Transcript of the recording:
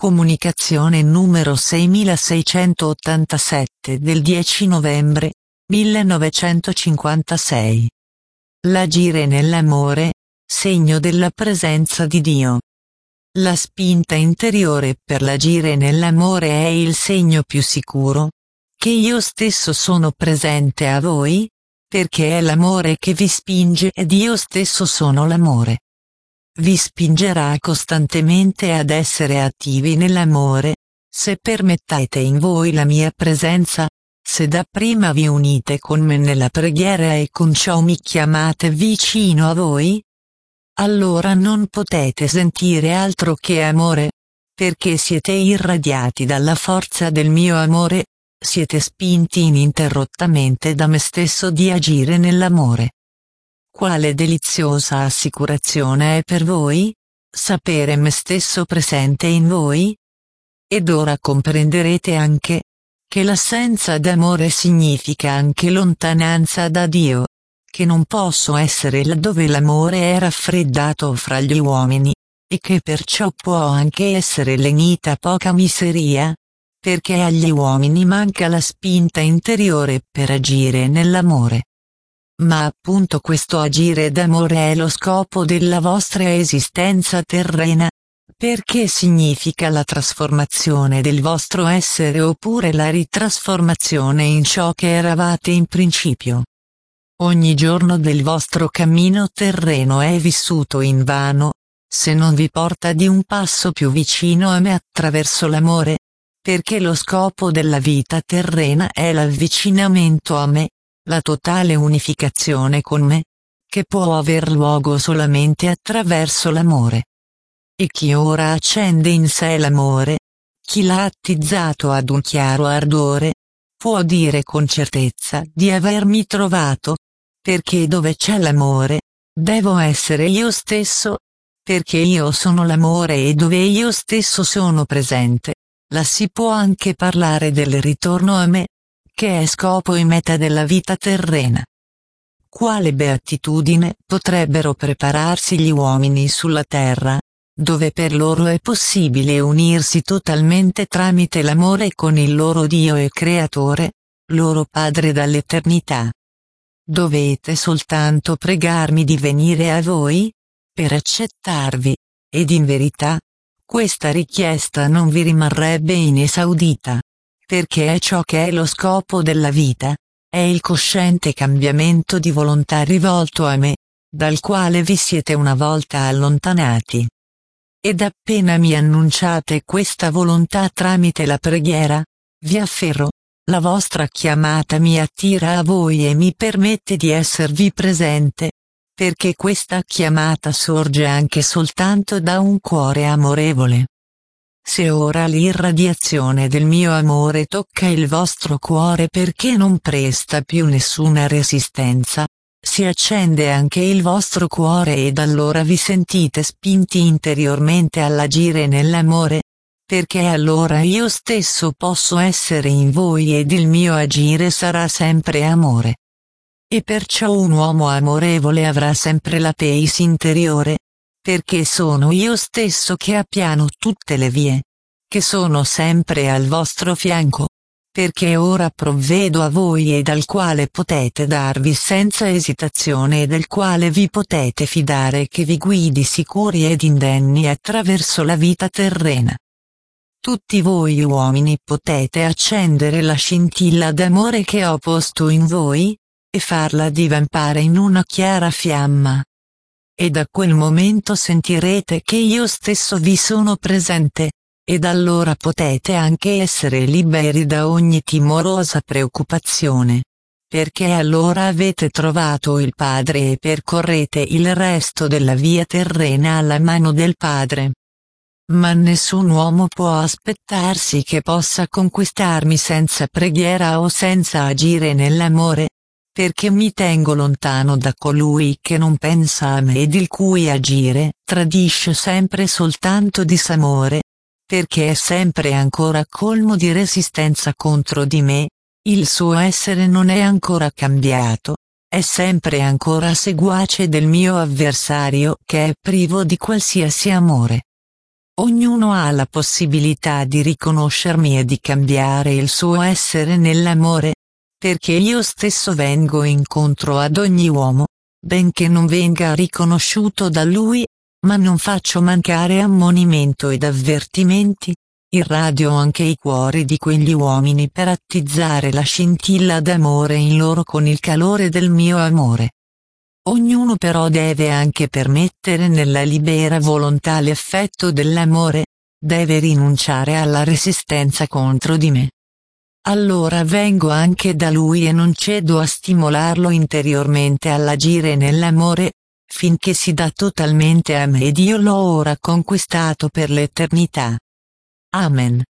Comunicazione numero 6687 del 10 novembre 1956. L'agire nell'amore, segno della presenza di Dio. La spinta interiore per l'agire nell'amore è il segno più sicuro che io stesso sono presente a voi, perché è l'amore che vi spinge ed io stesso sono l'amore. Vi spingerà costantemente ad essere attivi nell'amore, se permettete in voi la mia presenza, se dapprima vi unite con me nella preghiera e con ciò mi chiamate vicino a voi. Allora non potete sentire altro che amore, perché siete irradiati dalla forza del mio amore, siete spinti ininterrottamente da me stesso di agire nell'amore. Quale deliziosa assicurazione è per voi, sapere me stesso presente in voi? Ed ora comprenderete anche che l'assenza d'amore significa anche lontananza da Dio, che non posso essere laddove l'amore è raffreddato fra gli uomini, e che perciò può anche essere lenita poca miseria, perché agli uomini manca la spinta interiore per agire nell'amore. Ma appunto questo agire d'amore è lo scopo della vostra esistenza terrena, perché significa la trasformazione del vostro essere oppure la ritrasformazione in ciò che eravate in principio. Ogni giorno del vostro cammino terreno è vissuto invano, se non vi porta di un passo più vicino a me attraverso l'amore, perché lo scopo della vita terrena è l'avvicinamento a me, la totale unificazione con me, che può aver luogo solamente attraverso l'amore. E chi ora accende in sé l'amore, chi l'ha attizzato ad un chiaro ardore, può dire con certezza di avermi trovato, perché dove c'è l'amore, devo essere io stesso, perché io sono l'amore e dove io stesso sono presente, là si può anche parlare del ritorno a me, che è scopo e meta della vita terrena. Quale beatitudine potrebbero prepararsi gli uomini sulla terra, dove per loro è possibile unirsi totalmente tramite l'amore con il loro Dio e Creatore, loro Padre dall'eternità. Dovete soltanto pregarmi di venire a voi, per accettarvi, ed in verità, questa richiesta non vi rimarrebbe inesaudita, perché è ciò che è lo scopo della vita, è il cosciente cambiamento di volontà rivolto a me, dal quale vi siete una volta allontanati. Ed appena mi annunciate questa volontà tramite la preghiera, vi afferro, la vostra chiamata mi attira a voi e mi permette di esservi presente, perché questa chiamata sorge anche soltanto da un cuore amorevole. Se ora l'irradiazione del mio amore tocca il vostro cuore perché non presta più nessuna resistenza, si accende anche il vostro cuore ed allora vi sentite spinti interiormente all'agire nell'amore, perché allora io stesso posso essere in voi ed il mio agire sarà sempre amore. E perciò un uomo amorevole avrà sempre la pace interiore, perché sono io stesso che appiano tutte le vie, che sono sempre al vostro fianco, perché ora provvedo a voi e dal quale potete darvi senza esitazione e del quale vi potete fidare che vi guidi sicuri ed indenni attraverso la vita terrena. Tutti voi uomini potete accendere la scintilla d'amore che ho posto in voi, e farla divampare in una chiara fiamma. E da quel momento sentirete che io stesso vi sono presente, ed allora potete anche essere liberi da ogni timorosa preoccupazione, perché allora avete trovato il Padre e percorrete il resto della via terrena alla mano del Padre. Ma nessun uomo può aspettarsi che possa conquistarmi senza preghiera o senza agire nell'amore, perché mi tengo lontano da colui che non pensa a me ed il cui agire tradisce sempre soltanto disamore, perché è sempre ancora colmo di resistenza contro di me, il suo essere non è ancora cambiato, è sempre ancora seguace del mio avversario che è privo di qualsiasi amore. Ognuno ha la possibilità di riconoscermi e di cambiare il suo essere nell'amore, perché io stesso vengo incontro ad ogni uomo, benché non venga riconosciuto da lui, ma non faccio mancare ammonimento ed avvertimenti, irradio anche i cuori di quegli uomini per attizzare la scintilla d'amore in loro con il calore del mio amore. Ognuno però deve anche permettere nella libera volontà l'effetto dell'amore, deve rinunciare alla resistenza contro di me. Allora vengo anche da lui e non cedo a stimolarlo interiormente all'agire nell'amore, finché si dà totalmente a me ed io l'ho ora conquistato per l'eternità. Amen.